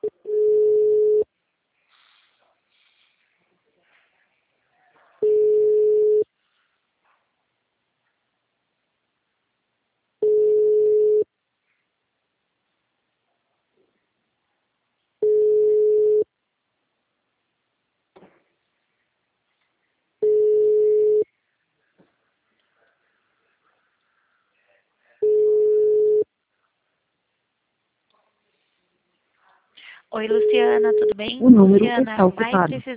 Oi, Luciana, tudo bem? O número Luciana, está mais ocupado.